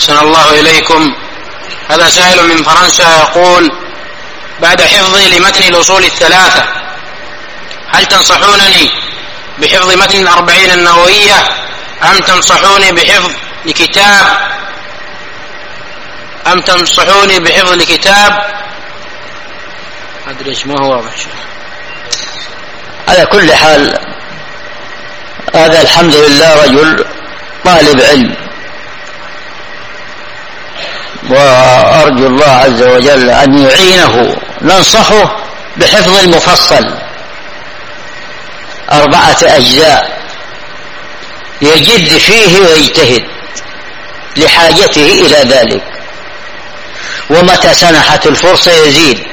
أحسن الله إليكم. هذا سائل من فرنسا يقول: بعد حفظي لمتن الأصول الثلاثة هل تنصحونني بحفظ متن الأربعين النووية أم تنصحوني بحفظ لكتاب أدري ما هو واضح. على كل حال هذا الحمد لله رجل طالب علم، وأرجو الله عز وجل أن يعينه، ننصحه بحفظ المفصل 4 أجزاء يجد فيه ويجتهد لحاجته إلى ذلك، ومتى سنحت الفرصة يزيد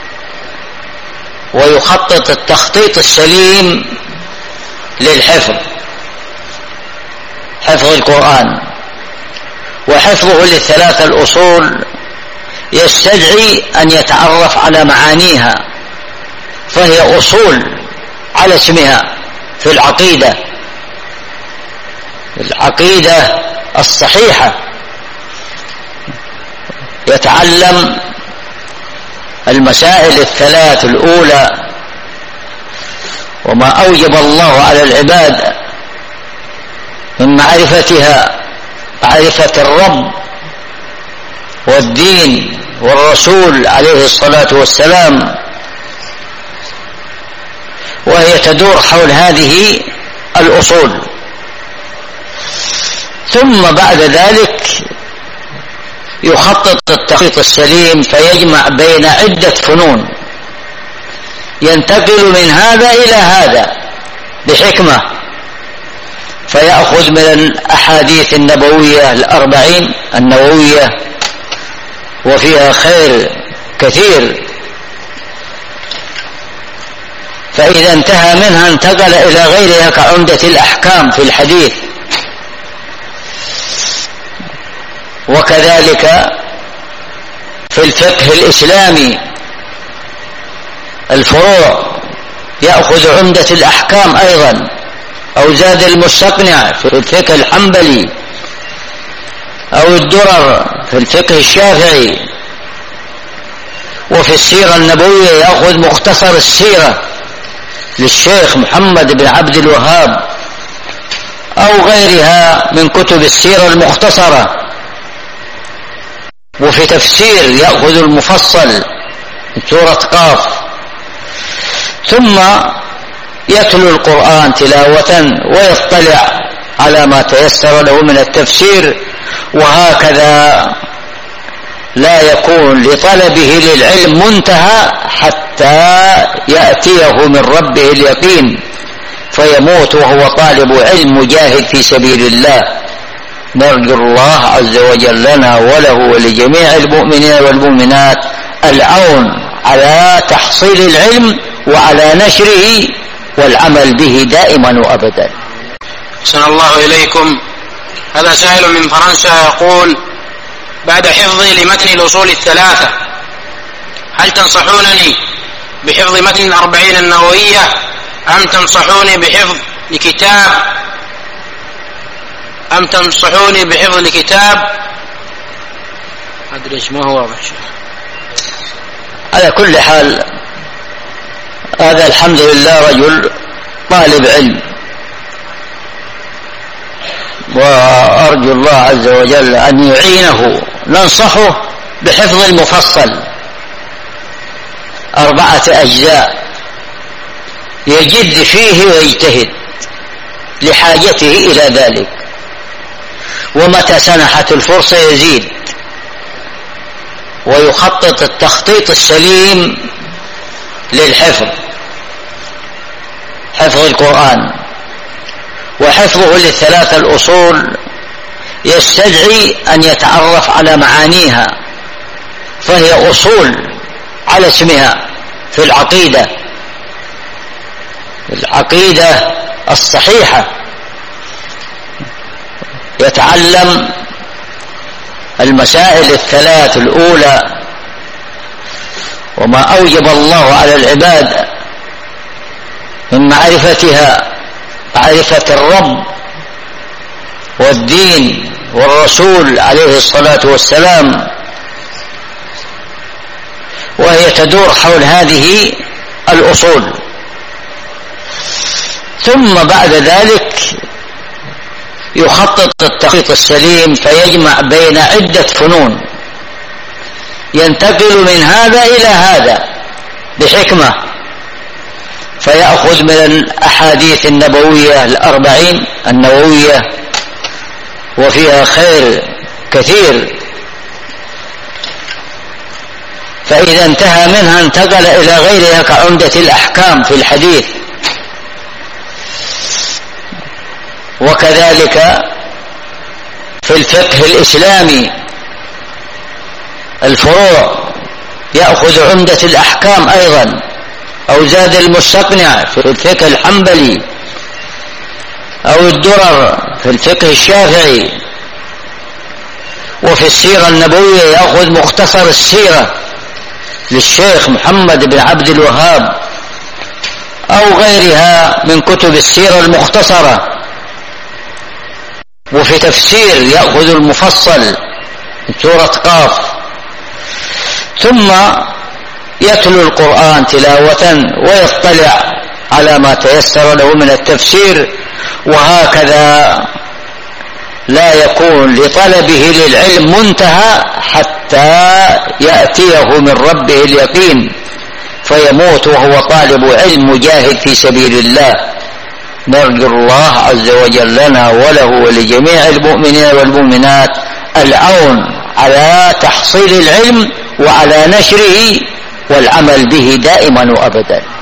ويخطط التخطيط السليم للحفظ، حفظ القرآن وحفظه لل3 الأصول يستدعي أن يتعرف على معانيها، فهي أصول على اسمها في العقيدة الصحيحة. يتعلم المسائل ال3 الأولى وما أوجب الله على العباد من معرفتها، معرفة الرب والدين والرسول عليه الصلاة والسلام، وهي تدور حول هذه الأصول. ثم بعد ذلك يخطط التخطيط السليم فيجمع بين عدة فنون، ينتقل من هذا إلى هذا بحكمة، فيأخذ من الأحاديث النبوية 40 النووية وفيها خير كثير، فإذا انتهى منها انتقل إلى غيرها كعمدة الأحكام في الحديث. وكذلك في الفقه الإسلامي الفروع يأخذ عمدة الأحكام أيضا، أو زاد المستقنع في الفقه الحنبلي، أو الدرر في الفقه الشافعي. وفي السيرة النبوية يأخذ مختصر السيرة للشيخ محمد بن عبد الوهاب أو غيرها من كتب السيرة المختصرة. وفي تفسير يأخذ المفصل من سورة قاف، ثم يتلو القرآن تلاوة ويطلع على ما تيسر له من التفسير، وهكذا لا يكون لطلبه للعلم منتهى حتى يأتيه من ربه اليقين فيموت وهو طالب علم مجاهد في سبيل الله. نرجو الله عز وجل لنا وله ولجميع المؤمنين والمؤمنات العون على تحصيل العلم وعلى نشره والعمل به دائما وأبدا. أحسن الله إليكم. هذا سائل من فرنسا يقول: بعد حفظي لمتن الأصول الثلاثة هل تنصحونني بحفظ متن الأربعين النووية أم تنصحوني بحفظ لكتاب أدري ما هو واضح. على كل حال هذا الحمد لله رجل طالب علم، وأرجو الله عز وجل أن يعينه، ننصحه بحفظ المفصل 4 أجزاء يجد فيه ويجتهد لحاجته إلى ذلك، ومتى سنحت الفرصة يزيد ويخطط التخطيط السليم للحفظ، حفظ القرآن وحفظه لل3 الأصول يستدعي أن يتعرف على معانيها، فهي أصول على اسمها في العقيدة الصحيحة. يتعلم المسائل ال3 الأولى وما أوجب الله على العباد من معرفتها، معرفة الرب والدين والرسول عليه الصلاة والسلام، وهي تدور حول هذه الأصول. ثم بعد ذلك يخطط التخطيط السليم فيجمع بين عدة فنون، ينتقل من هذا إلى هذا بحكمة، فيأخذ من الأحاديث النبوية 40 النووية وفيها خير كثير، فإذا انتهى منها انتقل إلى غيرها كعمدة الأحكام في الحديث. وكذلك في الفقه الإسلامي الفروع يأخذ عمدة الأحكام أيضا، أو زاد المستقنع في الفقه الحنبلي، أو الدرر في الفقه الشافعي. وفي السيرة النبوية يأخذ مختصر السيرة للشيخ محمد بن عبد الوهاب، أو غيرها من كتب السيرة المختصرة. وفي تفسير يأخذ المفصل من سورة قاف، ثم يتلو القرآن تلاوة ويطلع على ما تيسر له من التفسير. وهكذا لا يكون لطلبه للعلم منتهى حتى يأتيه من ربه اليقين، فيموت وهو طالب علم مجاهد في سبيل الله. نرجو الله عز وجل لنا وله ولجميع المؤمنين والمؤمنات العون على تحصيل العلم وعلى نشره والعمل به دائما وأبدا.